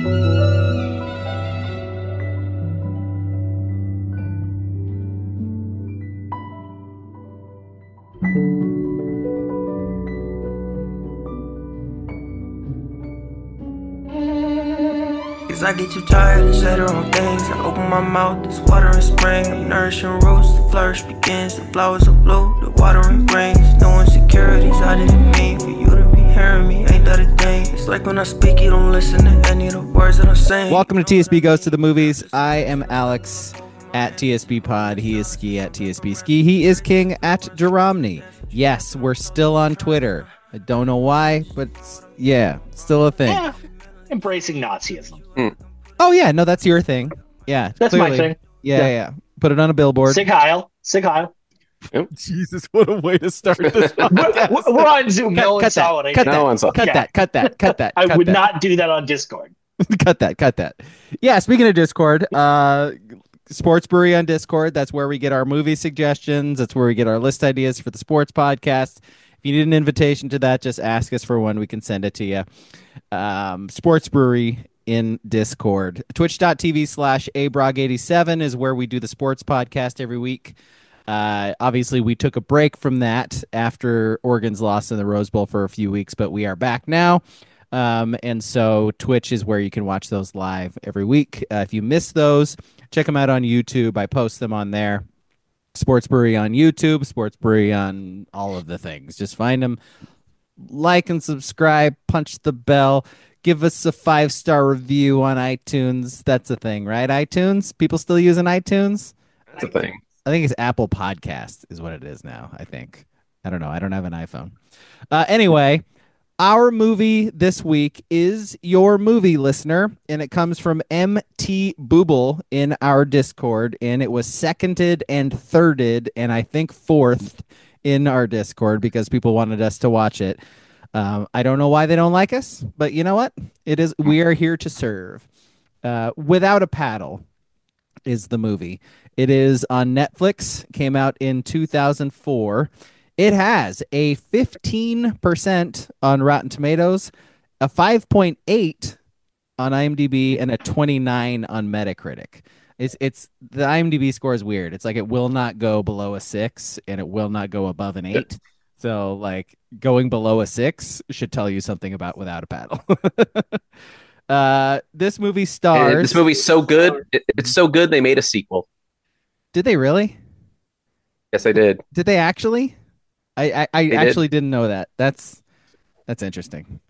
Cause I get too tired to say the wrong things. I open my mouth, there's water and spring. I'm nourishing roots, the flourish begins. The flowers are blue, the watering brings. No insecurities, I didn't mean for you to be hearing me, ain't that a thing? It's like when I speak, you don't listen to any of the words that I'm saying. Welcome to TSB Goes to the Movies. I am Alex at TSB Pod. He is Ski at TSB Ski. He is King at Jeromney. Yes, we're still on Twitter. I don't know why, but yeah, still a thing. Yeah. Embracing Nazism. Oh yeah, no, that's your thing. Yeah, That's clearly. my thing. Yeah. Put it on a billboard. Sig Heil. Jesus, what a way to start this podcast. We're on Zoom. No one saw it. Cut that. I would not do that on Discord. Cut that. Yeah, speaking of Discord, Sports Brewery on Discord. That's where we get our movie suggestions. That's where we get our list ideas for the sports podcast. If you need an invitation to that, just ask us for one. We can send it to you. Sports Brewery in Discord. Twitch.tv/abrog87 is where we do the sports podcast every week. Obviously, we took a break from that after Oregon's lost in the Rose Bowl for a few weeks, but we are back now. And so Twitch is where you can watch those live every week. If you miss those, check them out on YouTube. I post them on there. Sports Brewery on YouTube, Sports Brewery on all of the things. Just find them, like and subscribe, punch the bell, give us a 5-star review on iTunes. That's a thing, right? iTunes? People still using iTunes? That's a thing. I think it's Apple Podcast is what it is now, I think. I don't know. I don't have an iPhone. Anyway, our movie this week is Your Movie, listener, and it comes from MT Booble in our Discord, and it was seconded and thirded, and I think fourth in our Discord because people wanted us to watch it. I don't know why they don't like us, but you know what? It is. We are here to serve. Without a Paddle is the movie. It is on Netflix, came out in 2004. It has a 15% on Rotten Tomatoes, a 5.8 on IMDb, and a 29 on Metacritic. It's the IMDb score is weird. It's like it will not go below a 6 and it will not go above an 8. So like going below a 6 should tell you something about Without a Paddle. This movie stars. And this movie's so good. It's so good they made a sequel. Did they really? Yes, they did. Did they actually? I actually didn't know that. That's interesting.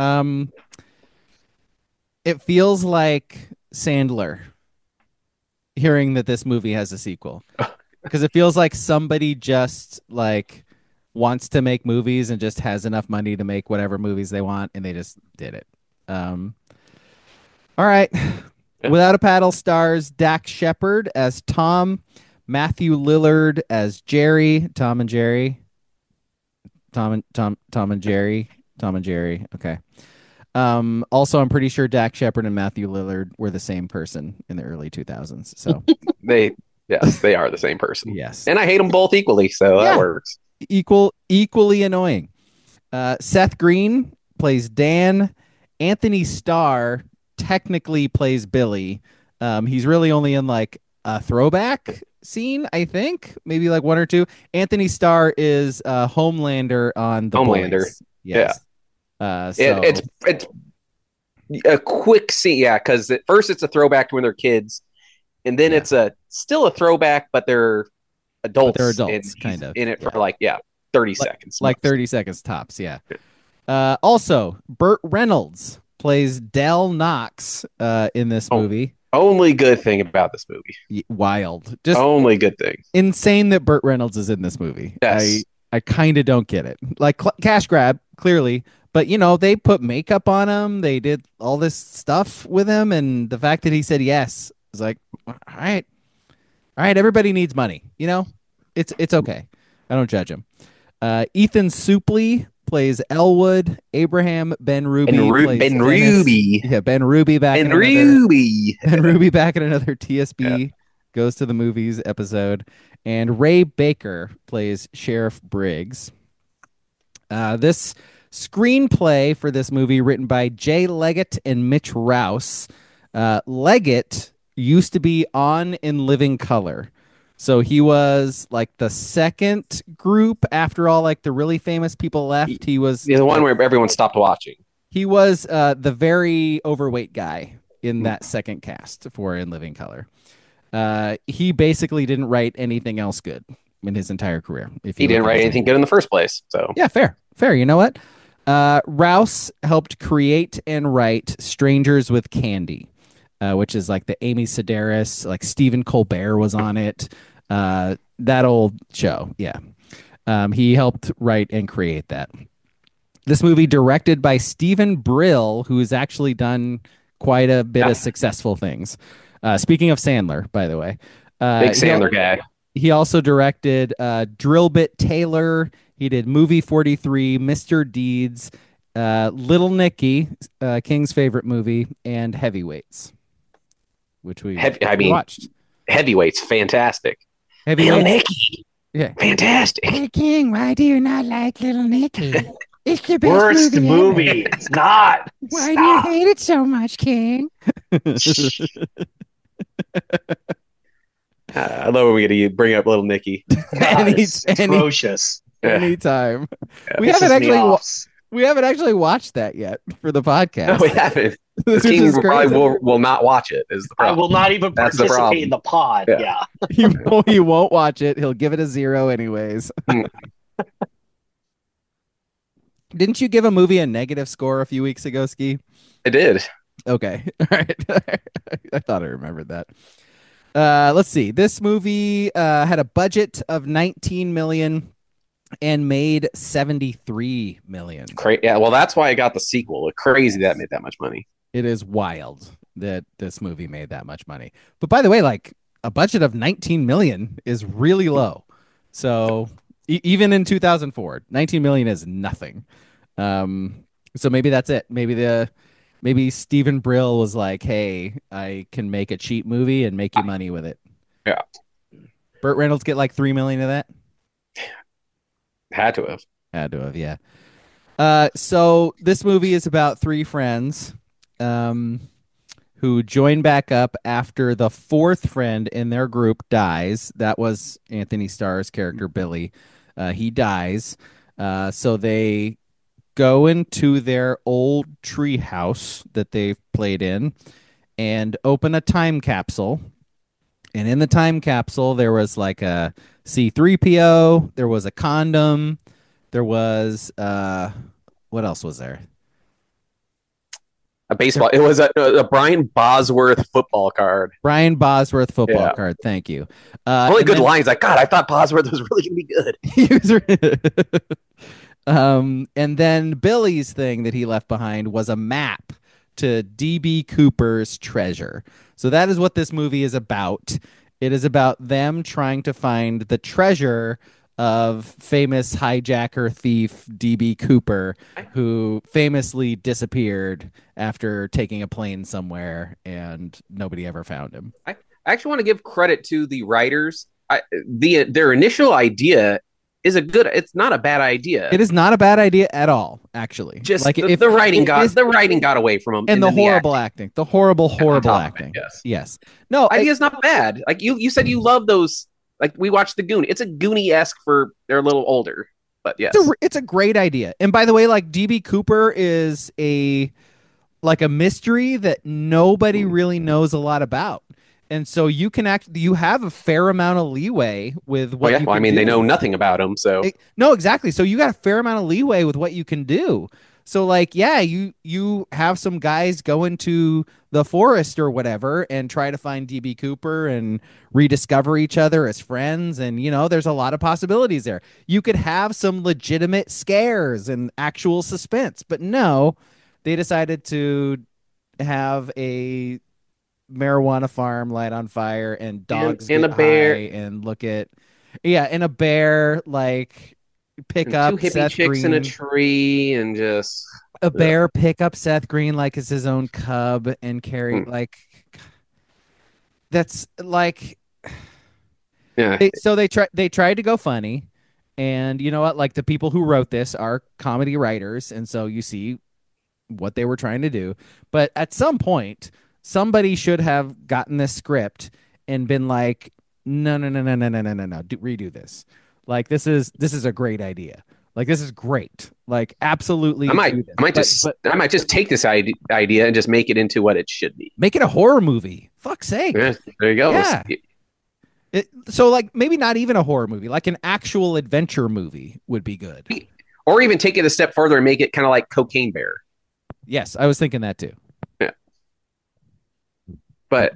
It feels like Sandler hearing that this movie has a sequel because it feels like somebody just like wants to make movies and just has enough money to make whatever movies they want, and they just did it. All right. Without a Paddle stars Dax Shepard as Tom, Matthew Lillard as Jerry, Tom and Jerry. Okay. Also, I'm pretty sure Dax Shepard and Matthew Lillard were the same person in the early 2000s. So they are the same person. Yes. And I hate them both equally, so that works. Equally annoying. Seth Green plays Dan. Anthony Starr technically plays Billy. He's really only in like a throwback scene, I think, maybe like one or two. Anthony Starr is Homelander on The Boys. Yes. Yeah. It's a quick scene, yeah, because at first it's a throwback to when they're kids, and then it's still a throwback, but they're adults. But they're adults, kind of in it for 30 seconds, like 30 seconds tops. Yeah. Also, Burt Reynolds plays Del Knox in this movie. Only good thing about this movie. Wild. Just only good thing. Insane that Burt Reynolds is in this movie. Yes. I kind of don't get it. Like cash grab, clearly. But, they put makeup on him. They did all this stuff with him. And the fact that he said yes is like, all right. All right, everybody needs money. It's okay. I don't judge him. Ethan Suplee plays Elwood. Abraham Benrubi plays Ruby. Yeah, Ben Ruby back. Ben Ruby back in another TSB Goes to the Movies episode. And Ray Baker plays Sheriff Briggs. This Screenplay for this movie written by Jay Leggett and Mitch Rouse. Leggett used to be on In Living Color. So he was like the second group after all like the really famous people left. He was the one where everyone stopped watching. He was the very overweight guy in that second cast for In Living Color. He basically didn't write anything else good in his entire career. He didn't write anything good in the first place. So yeah, fair. You know what? Rouse helped create and write Strangers with Candy, which is like the Amy Sedaris, like Stephen Colbert was on it. That old show. Yeah. He helped write and create that. This movie directed by Stephen Brill, who has actually done quite a bit of successful things. Speaking of Sandler, by the way. Big Sandler guy. He also directed Drillbit Taylor. He did Movie 43, Mr. Deeds, Little Nicky, King's favorite movie, and Heavyweights, which we watched. Heavyweights, fantastic. Little Nicky. Yeah. Fantastic. Hey, King, why do you not like Little Nicky? It's the best worst movie. It's not. Why do you hate it so much, King? I love when we get to bring up Little Nicky. It's atrocious. Anytime. Yeah, we haven't actually watched that yet for the podcast. No, we haven't. The King probably will not watch it. Is the problem. I will not even participate in the pod. Yeah. He won't watch it. He'll give it a 0 anyways. Didn't you give a movie a negative score a few weeks ago, Ski? I did. Okay. All right. I thought I remembered that. Let's see. This movie had a budget of $19 million and made $73 million. Yeah, well, that's why I got the sequel. Crazy that made that much money. It is wild that this movie made that much money. But by the way, like a budget of $19 million is really low. So even in 2004, $19 million is nothing. So maybe that's it. Maybe Stephen Brill was like, "Hey, I can make a cheap movie and make you money with it." Yeah. Burt Reynolds get like $3 million of that. Had to have, yeah. So this movie is about three friends, who join back up after the fourth friend in their group dies. That was Anthony Starr's character, Billy. He dies. So they go into their old tree house that they've played in and open a time capsule. And in the time capsule, there was like a C-3PO. There was a condom. There was, what else was there? A baseball. It was a Brian Bosworth football card. Brian Bosworth football card. Thank you. Only good lines. Like, God, I thought Bosworth was really going to be good. And then Billy's thing that he left behind was a map to D.B. Cooper's treasure. So that is what this movie is about. It is about them trying to find the treasure of famous hijacker thief D.B. Cooper, who famously disappeared after taking a plane somewhere and nobody ever found him. I actually want to give credit to the writers. Their initial idea is it's not a bad idea. It is not a bad idea at all, actually. Just like the writing got away from them, and the horrible acting, the horrible acting. Yes. No, idea's not bad. Like you said, you love those. Like we watched The Goon. It's a Goonie-esque for they're a little older, but yes, it's a great idea. And by the way, like DB Cooper is a mystery that nobody really knows a lot about. And so you have a fair amount of leeway with what you can do. They know nothing about him, so no, exactly. So you got a fair amount of leeway with what you can do. So like, yeah, you have some guys go into the forest or whatever and try to find DB Cooper and rediscover each other as friends, and there's a lot of possibilities there. You could have some legitimate scares and actual suspense, but no, they decided to have a marijuana farm light on fire and dogs and a bear and a bear like pick up two hippie Seth chicks Green. in a tree and just a bear pick up Seth Green like it's his own cub and carry like that's like yeah. So they tried to go funny, And you know what? Like the people who wrote this are comedy writers, and so you see what they were trying to do. But at some point, somebody should have gotten this script and been like, no, no, no, no, no, no, no, no, no, redo this. Like this is a great idea. Like this is great. Like absolutely. I might just take this idea and just make it into what it should be. Make it a horror movie. Fuck's sake. Yeah, there you go. Yeah. So like maybe not even a horror movie, like an actual adventure movie would be good. Or even take it a step further and make it kind of like Cocaine Bear. Yes, I was thinking that too. Yeah. But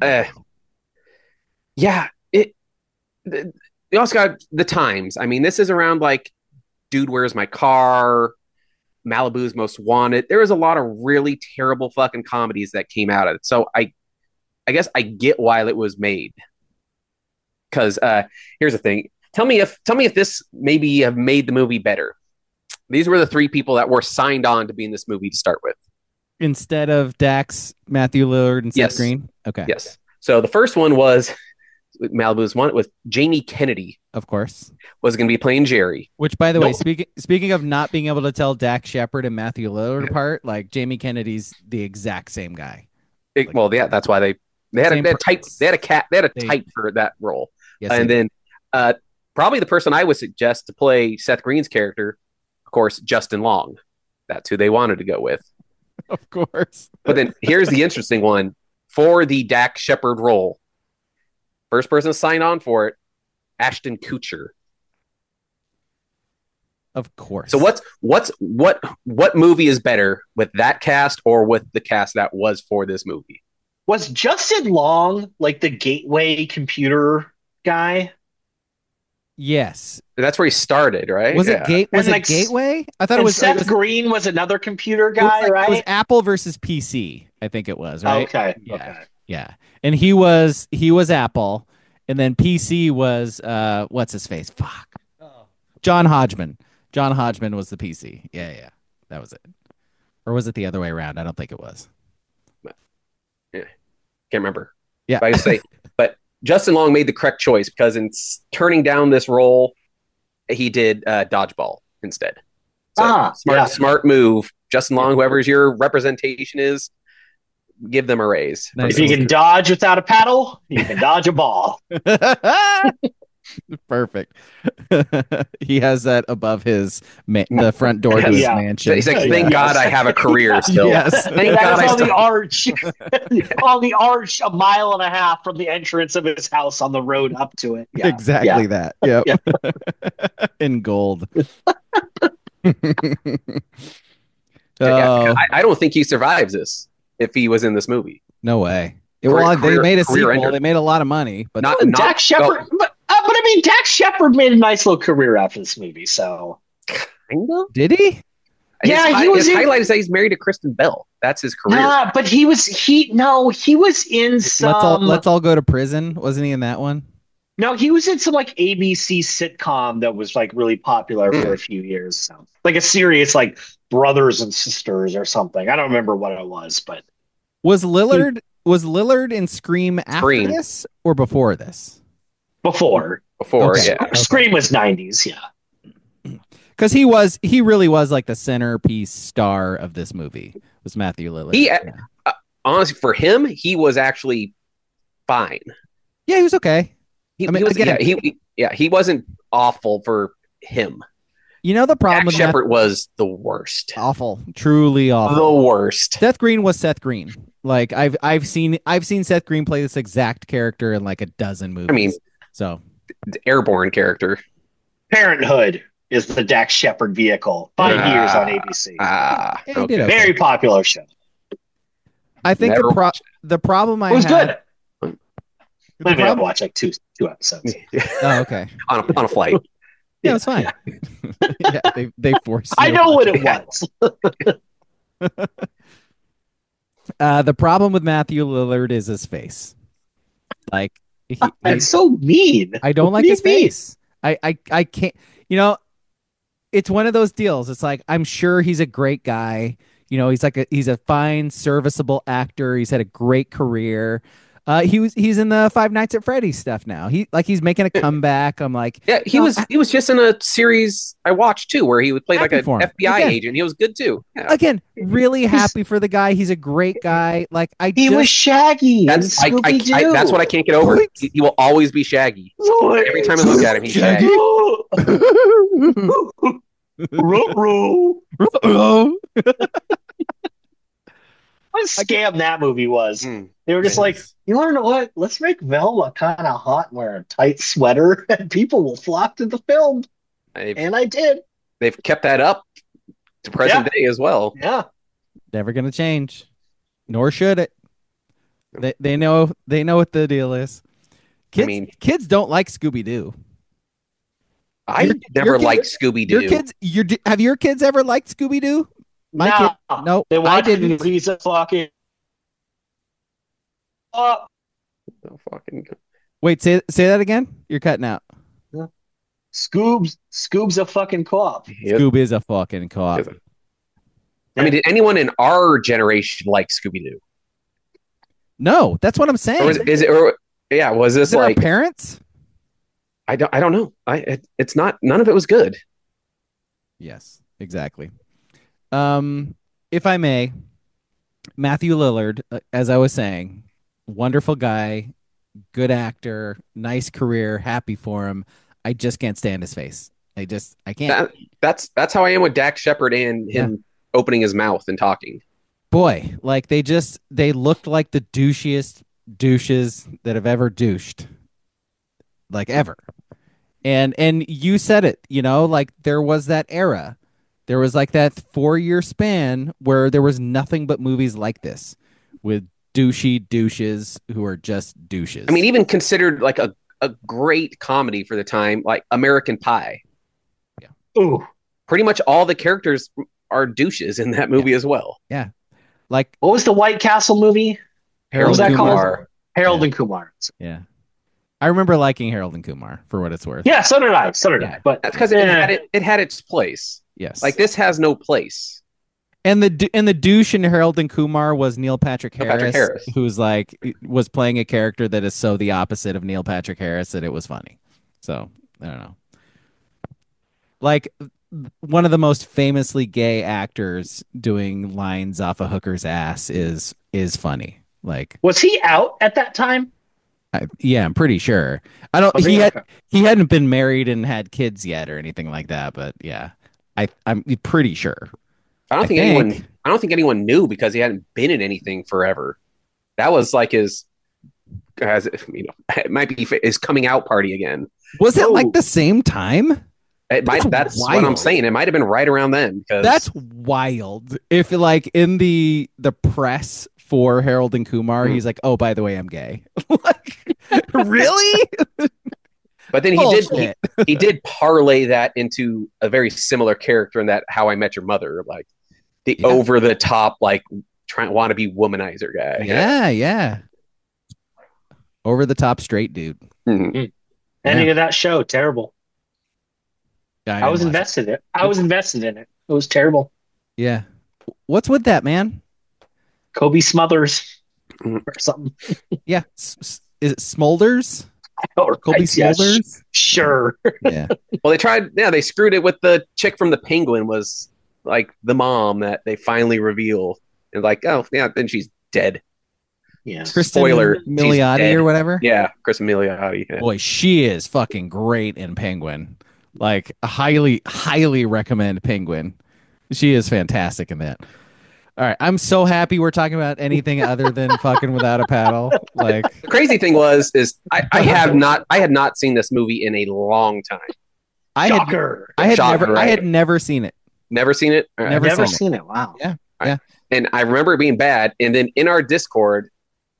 yeah, you also got the times. I mean, this is around like Dude, Where's My Car? Malibu's Most Wanted. There was a lot of really terrible fucking comedies that came out of it. So I guess I get why it was made. Because here's the thing. Tell me if this maybe have made the movie better. These were the three people that were signed on to be in this movie to start with. Instead of Dax, Matthew Lillard, and Seth Green? Okay. Yes. So the first one was Malibu's Wanted with Jamie Kennedy. Of course. Was going to be playing Jerry. Which, by the way, speaking of not being able to tell Dax Shepard and Matthew Lillard apart, like Jamie Kennedy's the exact same guy. Well, yeah, that's why they had a type for that role. Yes, and then probably the person I would suggest to play Seth Green's character, of course, Justin Long. That's who they wanted to go with. Of course. But then here's the interesting one. For the Dax Shepard role, first person to sign on for it, Ashton Kutcher. Of course. So what movie is better, with that cast or with the cast that was for this movie? Was Justin Long like the gateway computer guy? Yes. That's where he started, right? Was it Gateway? I thought it was Seth Green was another computer guy, right? It was Apple versus PC, I think it was, right? Okay. Yeah. Okay. Yeah. And he was Apple, and then PC was what's his face? Fuck. John Hodgman. John Hodgman was the PC. Yeah. That was it. Or was it the other way around? I don't think it was. Yeah. Can't remember. Yeah. But I say, but Justin Long made the correct choice because in turning down this role, he did Dodgeball instead. So smart move. Justin Long, whoever's your representation is, give them a raise. Nice. If you can dodge without a paddle, you can dodge a ball. Perfect. He has that above his the front door to his mansion. He's like, thank God I have a career still. Yes. Thank God on the arch, on the arch, a mile and a half from the entrance of his house on the road up to it. Yeah. Exactly that. Yep. In gold. I don't think he survives this if he was in this movie. No way. They made a sequel. Ender. They made a lot of money, but not Dax Shepard. But I mean, Dax Shepard made a nice little career after this movie. So, kind of. Did he? Yeah, his highlight is that he's married to Kristen Bell. That's his career. Nah, but he was in some. Let's all go to prison. Wasn't he in that one? No, he was in some like ABC sitcom that was like really popular for a few years. So, like a serious like Brothers and Sisters or something. I don't remember what it was, but was Lillard in Scream after this or before this? Before, okay. Yeah. Scream was 90s, yeah. Because he really was like the centerpiece star of this movie. Was Matthew Lillard? Honestly, for him, he was actually fine. Yeah, he was okay. He wasn't awful for him. You know the problem with Shepard was the worst. Awful, truly awful. The worst. Seth Green was Seth Green. Like I've seen Seth Green play this exact character in like a dozen movies. I mean, so the Airborne character. Parenthood is the Dax Shepard vehicle. 5 years on ABC. Okay. Very popular show. I think the problem I was had. Good. Maybe I'll watch like two episodes. Oh, okay. on a flight. Yeah, it's fine. Yeah, they forced. I know what it was. The problem with Matthew Lillard is his face. Like, that's so mean. I don't like his face. I can't. You know, it's one of those deals. It's like I'm sure he's a great guy. You know, he's a fine, serviceable actor. He's had a great career. He's in the Five Nights at Freddy's stuff now. He's making a comeback. I'm like, Yeah, he was just in a series I watched too, where he would play like an FBI agent. He was good too. Yeah. Again, really happy for the guy. He's a great guy. Like he was Shaggy. That's that's what I can't get over. He will always be Shaggy. Every time I look at him, he's Shaggy. What a scam that movie was. They were just like, you want to know what? Let's make Velma kind of hot and wear a tight sweater, and people will flock to the film. And I did. They've kept that up to present day as well. Yeah. Never going to change, nor should it. They know what the deal is. Kids don't like Scooby-Doo. I never liked Scooby-Doo. Have your kids ever liked Scooby-Doo? No. They watched movies at fucking. Wait, say that again. You're cutting out. Scoob's a fucking co-op. Yep. Scoob is a fucking co-op. I mean, did anyone in our generation like Scooby-Doo? No, that's what I'm saying. Was this like our parents? I don't know. It's not. None of it was good. Yes, exactly. If I may, Matthew Lillard, as I was saying, wonderful guy, good actor, nice career, happy for him. I just can't stand his face. I can't. That's how I am with Dax Shepard and him opening his mouth and talking. Boy, like they looked like the douchiest douches that have ever douched, like ever. And you said it, like there was that era. There was like that 4-year span where there was nothing but movies like this with douchey douches who are just douches. I mean, even considered like a great comedy for the time, like American Pie. Yeah. Ooh. Pretty much all the characters are douches in that movie as well. Yeah. Like, what was the White Castle movie? Harold and Kumar. Harold and Kumar. Yeah. I remember liking Harold and Kumar for what it's worth. Yeah, so did I. I. But that's because it had its place. Yes. Like this has no place. And the douche in Harold and Kumar was Neil Patrick Harris, who's was playing a character that is so the opposite of Neil Patrick Harris that it was funny. So I don't know. Like one of the most famously gay actors doing lines off a hooker's ass is funny. Like, was he out at that time? Yeah, I'm pretty sure. I don't. He hadn't been married and had kids yet or anything like that. But yeah, I'm pretty sure. I don't think anyone knew because he hadn't been in anything forever. That was like it might be his coming out party again. Was it like the same time? That's what I'm saying. It might have been right around then. Because that's wild. If like in the press for Harold and Kumar, he's like, "Oh, by the way, I'm gay." Like, really? But then he did parlay that into a very similar character in that How I Met Your Mother, like the over the top, like want to be womanizer guy. Yeah. Over the top straight dude. Mm-hmm. Ending of that show, terrible. Yeah, I was invested in it. I was invested in it. It was terrible. Yeah. What's with that, man? Kobe Smothers or something. Yeah. Is it Smolders? Or Kobe Smolders? Sure. Yeah. Well, they screwed it with the chick from The Penguin was like the mom that they finally reveal. And like, oh, yeah, then she's dead. Yeah. Kristen Spoiler. Milioti or whatever? Yeah, Kristen Milioti. Yeah. Boy, she is fucking great in Penguin. Like, highly, highly recommend Penguin. She is fantastic in that. All right, I'm so happy we're talking about anything other than fucking Without a Paddle. Like, the crazy thing is I had not seen this movie in a long time. I had never seen it. Never seen it. Never seen it. Wow. Yeah. And I remember it being bad. And then in our Discord,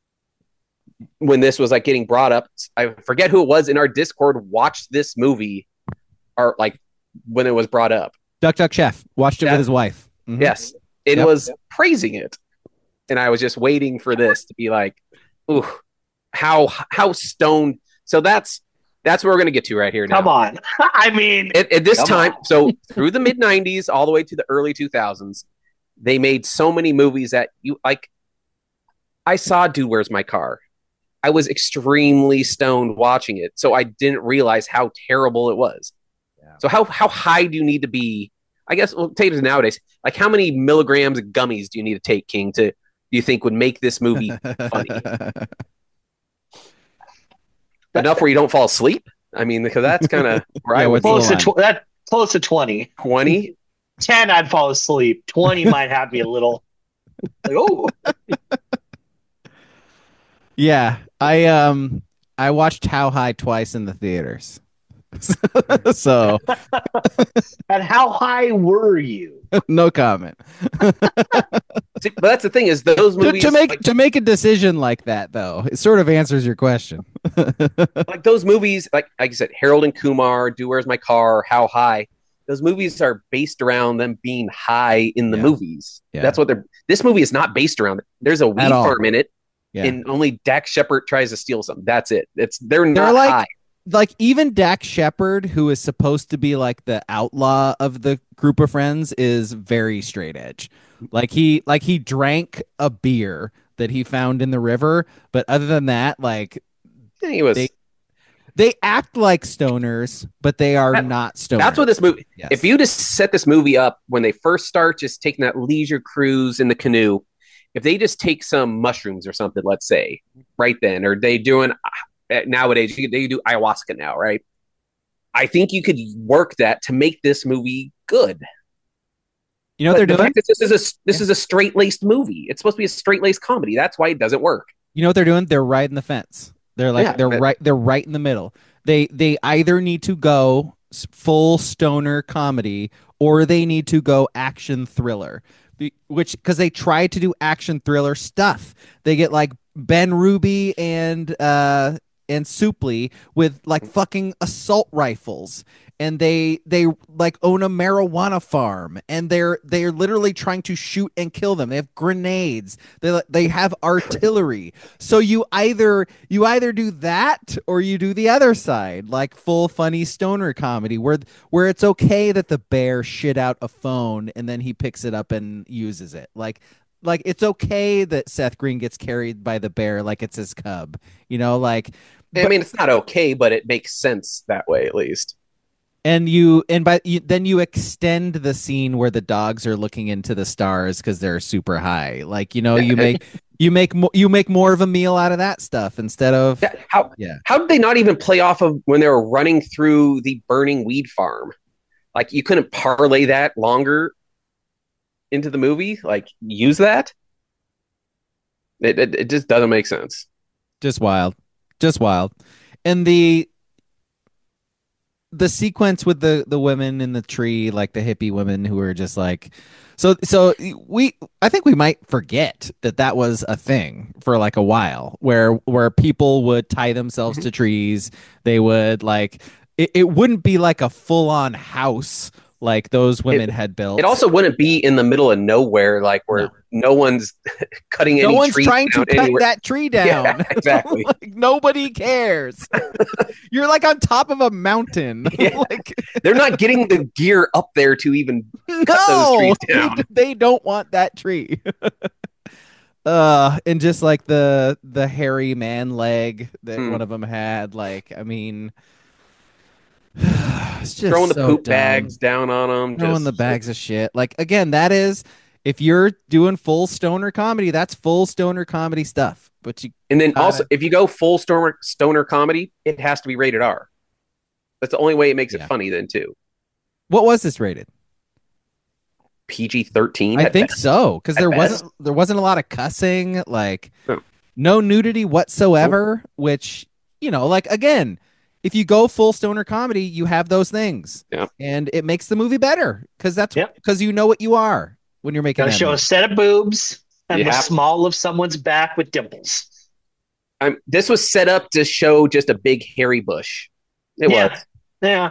when this was like getting brought up, I forget who it was in our Discord watched this movie, or like when it was brought up. Duck Chef watched it with his wife. Mm-hmm. Yes. It was praising it. And I was just waiting for this to be like, ooh, how stoned. So that's what we're going to get to right here now. Come on. I mean, at this time, so through the mid 90s, all the way to the early 2000s, they made so many movies that you like. I saw Dude, Where's My Car? I was extremely stoned watching it, so I didn't realize how terrible it was. Yeah. So how high do you need to be? I guess we'll take it nowadays. Like, how many milligrams of gummies do you need to take, King, do you think would make this movie funny? Enough where you don't fall asleep? I mean, because that's kind of where I would close to 20. 20? 10, I'd fall asleep. 20 might have me a little like, oh. Yeah, I watched How High twice in the theaters. So, and how high were you? No comment. See, but that's the thing, is those movies to make a decision like that, though, it sort of answers your question. Like those movies, like I said, Harold and Kumar, Do Where's My Car, How High. Those movies are based around them being high in the movies. Yeah. That's what this movie is not based around. There's a weed farm in it, and only Dax Shepard tries to steal something. That's it. They're not like, high. Like, even Dax Shepard, who is supposed to be like the outlaw of the group of friends, is very straight edge. Like he drank a beer that he found in the river, but other than that, like, he was. They act like stoners, but they are not stoners. That's what this movie. Yes. If you just set this movie up when they first start, just taking that leisure cruise in the canoe, if they just take some mushrooms or something, let's say, right then, or they doing nowadays, they do ayahuasca now, right? I think you could work that to make this movie good. You know what they're doing? This is a straight-laced movie. It's supposed to be a straight-laced comedy. That's why it doesn't work. You know what they're doing? They're riding the fence. They're like they're right in the middle. They either need to go full stoner comedy or they need to go action thriller. Because they try to do action thriller stuff. They get like Ben Ruby and Suplee with like fucking assault rifles, and they like own a marijuana farm, and they're literally trying to shoot and kill them. They have grenades. They have artillery. So you either do that or you do the other side, like full funny stoner comedy where it's okay that the bear shit out a phone and then he picks it up and uses it. Like it's okay that Seth Green gets carried by the bear like it's his cub. You know, like. I mean, it's not okay, but it makes sense that way, at least. And then you extend the scene where the dogs are looking into the stars because they're super high. Like, you know, you make more of a meal out of that stuff instead of how did they not even play off of when they were running through the burning weed farm? Like, you couldn't parlay that longer into the movie, like use that. It just doesn't make sense. Just wild. And the sequence with the women in the tree, like the hippie women who are just like, so I think we might forget that was a thing for like a while where people would tie themselves to trees. They would like, it wouldn't be like a full on house like those women had built. It also wouldn't be in the middle of nowhere, like where no one's cutting any trees. No one's trying to cut that tree down. Yeah, exactly. Like, nobody cares. You're like on top of a mountain. Yeah. Like, they're not getting the gear up there to even cut those trees down. They don't want that tree. And just like the hairy man leg that one of them had, like, I mean, it's just throwing the poop bags down on them, throwing the bags of shit. Like, again, that is, if you're doing full stoner comedy, that's full stoner comedy stuff. But and then also, if you go full stoner comedy, it has to be rated R. That's the only way it makes it funny then too. What was this rated? PG-13. I think so, because there wasn't a lot of cussing, like no nudity whatsoever. Which, you know, like, again, if you go full stoner comedy, you have those things, and it makes the movie better because you know what you are when you're making. Gotta show a set of boobs and the small of someone's back with dimples. This was set up to show just a big hairy bush. It was. Yeah.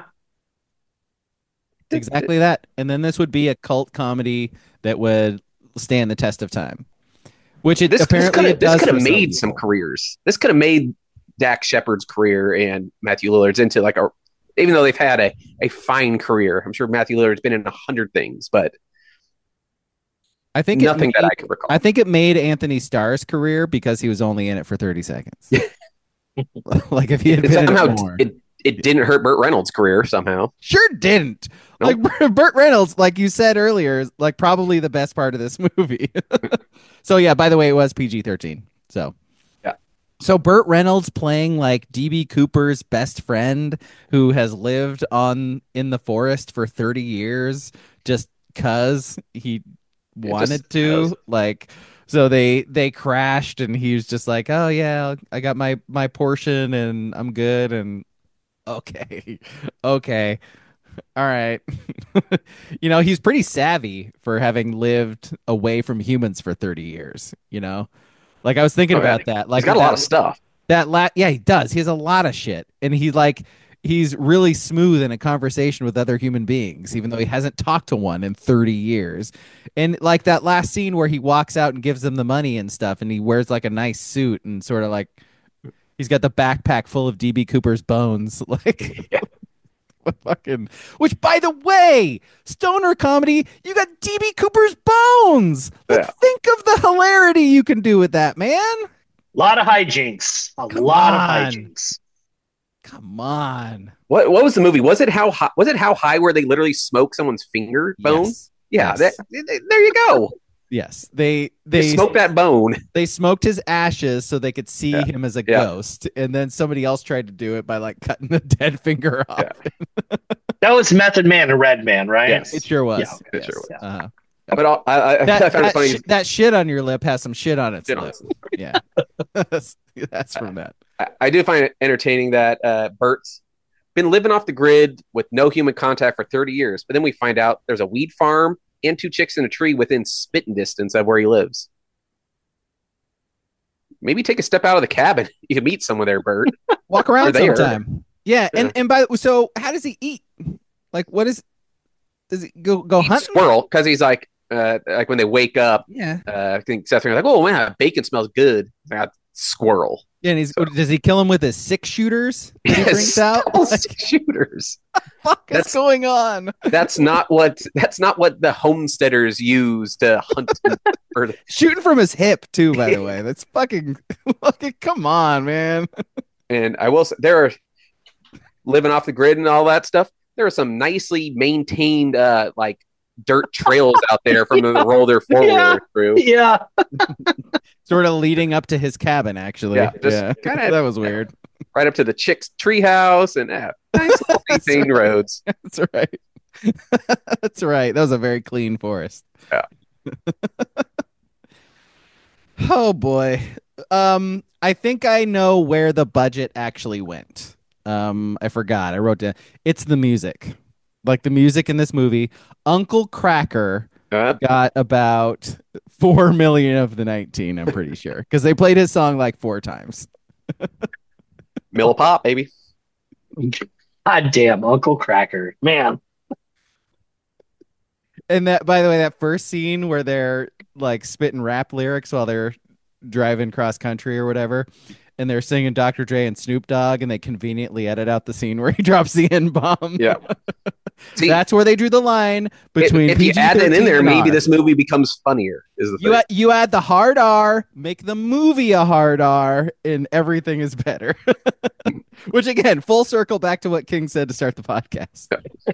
Exactly that. And then this would be a cult comedy that would stand the test of time. Which this could have made some careers. This could have made Dax Shepard's career and Matthew Lillard's into like even though they've had a fine career. I'm sure Matthew Lillard's been in 100 things, but I think nothing that I can recall. I think it made Anthony Starr's career because he was only in it for 30 seconds. Like if he had been in it more. It didn't hurt Burt Reynolds' career somehow. Sure didn't. Nope. Like Burt Reynolds, like you said earlier, is like probably the best part of this movie. So yeah, by the way, it was PG-13. So yeah. So Burt Reynolds playing like DB Cooper's best friend who has lived in the forest for 30 years just cuz he wanted to. Like so they crashed and he was just like, "Oh yeah, I got my portion and I'm good." And okay. Okay. All right. He's pretty savvy for having lived away from humans for 30 years, Like I was thinking about that. Like he's got a lot of stuff. Yeah, he does. He has a lot of shit. And he's really smooth in a conversation with other human beings, even though he hasn't talked to one in 30 years. And like that last scene where he walks out and gives them the money and stuff, and he wears like a nice suit and sort of like he's got the backpack full of DB Cooper's bones. Like fucking, which by the way, stoner comedy, you got DB Cooper's bones. Like, think of the hilarity you can do with that, man. A lot of hijinks. A lot of hijinks. Come on. What was the movie? Was it How High where they literally smoke someone's finger bone? Yes. Yeah, yes. There you go. Yes, they smoked that bone. They smoked his ashes so they could see him as a ghost, and then somebody else tried to do it by like cutting the dead finger off. Yeah. That was Method Man and Red Man, right? Yes, it sure was. Yeah, it sure was. Uh-huh. But I found it funny. That shit on your lip has some shit on its lip. Yeah, that's from that. I do find it entertaining that Bert's been living off the grid with no human contact for 30 years, but then we find out there's a weed farm and 2 chicks in a tree within spitting distance of where he lives. Maybe take a step out of the cabin. You can meet someone there, Bert. Walk around sometime. Yeah, and so how does he eat? Like, does he go hunt? Squirrel, because he's like when they wake up. Yeah, I think Seth was like, "Oh man, bacon smells good." Squirrel. Yeah, and does he kill him with his 6 shooters? He brings out 6 shooters. What the fuck is going on? That's not what the homesteaders use to hunt. Shooting from his hip too, by the way. That's fucking come on, man. And I will say, there are living off the grid and all that stuff. There are some nicely maintained like dirt trails out there from them to roll their four-wheeler through. Yeah. Sort of leading up to his cabin, actually. Yeah. Kinda, that was weird. Right up to the chick's treehouse and nice little maintained roads. That's right. That's right. That was a very clean forest. Yeah. Oh boy. I think I know where the budget actually went. I forgot. I wrote down. It's the music. Like the music in this movie. Uncle Kracker got about 4 million of the 19, I'm pretty sure. Because they played his song like 4 times. Mill Pop, baby. God damn, Uncle Kracker. Man. And that, by the way, that first scene where they're like spitting rap lyrics while they're driving cross country or whatever, and they're singing Dr. Dre and Snoop Dogg, and they conveniently edit out the scene where he drops the N-bomb. Yeah. See, that's where they drew the line between if you add it in there, maybe this movie becomes funnier. Is the thing. You add the hard R, make the movie a hard R, and everything is better. Which again, full circle back to what King said to start the podcast.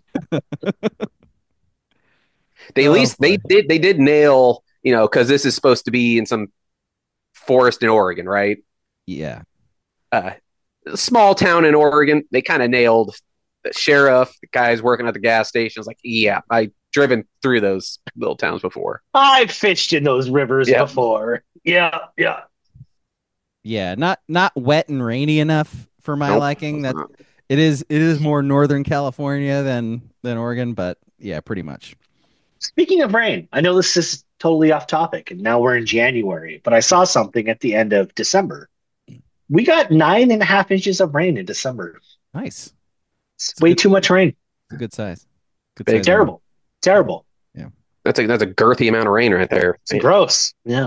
They did nail, because this is supposed to be in some forest in Oregon, right? Yeah. Small town in Oregon. They kind of nailed the sheriff, the guys working at the gas station. It's like, yeah, I've driven through those little towns before. I've fished in those rivers before. Yeah. Yeah, not wet and rainy enough for my liking. That it is more Northern California than Oregon, but yeah, pretty much. Speaking of rain, I know this is totally off topic, and now we're in January, but I saw something at the end of December. We got 9.5 inches of rain in December. Nice. It's way too much rain. It's a good size. Terrible. Yeah. That's a girthy amount of rain right there. It's gross. Yeah.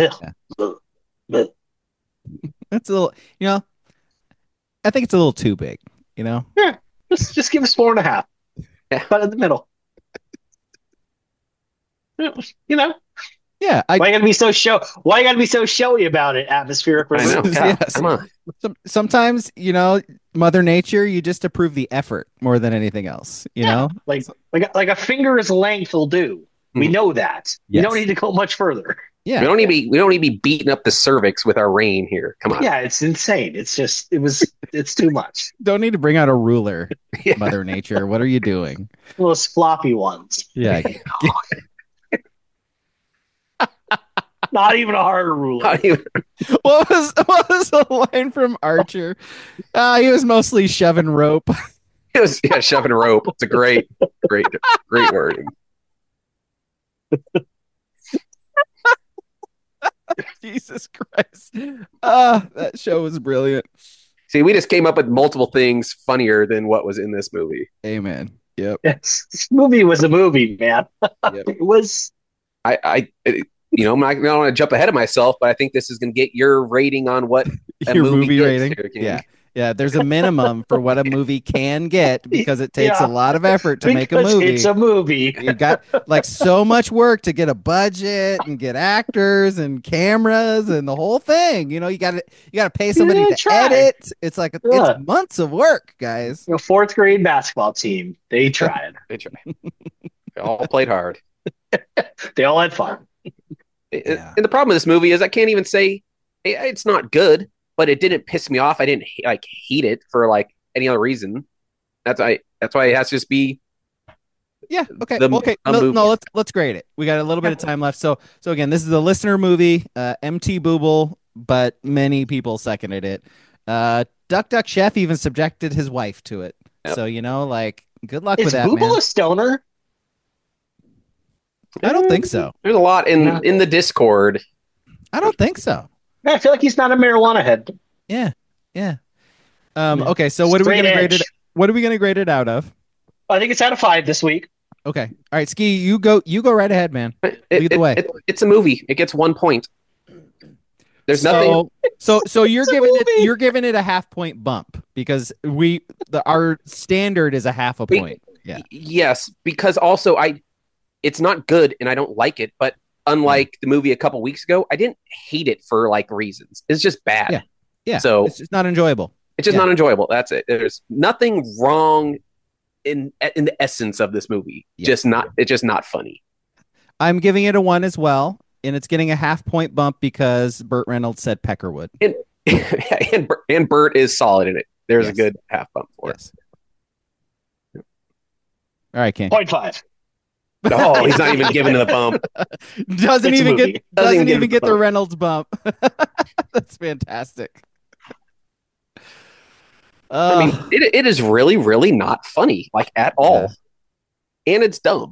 That's a little, I think it's a little too big, Yeah. Just give us 4.5. Yeah. But in the middle. Yeah, why you gotta be so Why you gotta be so showy about it? Atmospheric I know. river. Yeah, Yes. come on. Sometimes, Mother Nature, you just approve the effort more than anything else, like a finger's length will do. We know that. You don't Yes. need to go much further. Yeah. We don't need to be beating up the cervix with our rain here. Come on. Yeah, it's insane. It's too much. Don't need to bring out a ruler, Yeah. Mother Nature. What are you doing? Those floppy ones. Yeah. Not even a harder ruler. Not even- What was the line from Archer? He was mostly shoving rope. It was shoving rope. It's a great wording. Jesus Christ. That show was brilliant. See, we just came up with multiple things funnier than what was in this movie. Amen. Yep. Yes, this movie was a movie, man. Yep. It was. I'm not going to jump ahead of myself, but I think this is going to get your rating on what a Your movie gets rating. here, King. Yeah. Yeah, there's a minimum for what a movie can get because it takes Yeah. a lot of effort to make a Because movie. It's a movie. You got like so much work to get a budget and get actors and cameras and the whole thing. You got to pay somebody to try. edit. It's like Yeah. it's months of work, guys. A fourth grade basketball team. They tried. They tried. They all played hard. They all had fun. Yeah. And the problem with this movie is I can't even say it's not good, but it didn't piss me off. I didn't hate it for like any other reason. That's why it has to just be. Yeah. Okay. The- Okay. a No, movie. let's grade it. We got a little bit of time left. So again, this is a listener movie. MT Booble, but many people seconded it. Duck Chef even subjected his wife to it. Yep. So good luck Is with that, Booble man. a stoner? I don't think so. There's a lot in the Discord. I don't think so. I feel like he's not a marijuana head. Yeah. Yeah. Okay. So what are we Straight gonna grade edge. it? What are we gonna grade it out of? I think it's out of 5 this week. Okay. All right, Ski, you go right ahead, man. Lead the way. It's a movie. It gets 1 point. There's nothing. So you're It's a giving movie. you're giving it a half point bump because our standard is a half a point. Yeah. Yes, because also it's not good and I don't like it, but unlike the movie a couple weeks ago, I didn't hate it for like reasons. It's just bad. Yeah. Yeah. So it's just not enjoyable. it's just Yeah. not enjoyable. That's it. There's nothing wrong in the essence of this movie. Yeah. It's just not funny. I'm giving it a 1 as well, and it's getting a half point bump because Burt Reynolds said Peckerwood. and Bert is solid in it. There's Yes. a good half bump for Yes. All right, King. 0.5. it. Oh, he's not even giving it a bump. Doesn't It's a even movie. get Doesn't doesn't even even get get the the bump. Reynolds bump. That's fantastic. I mean, it is really, really not funny, like at all. Yeah. And it's dumb.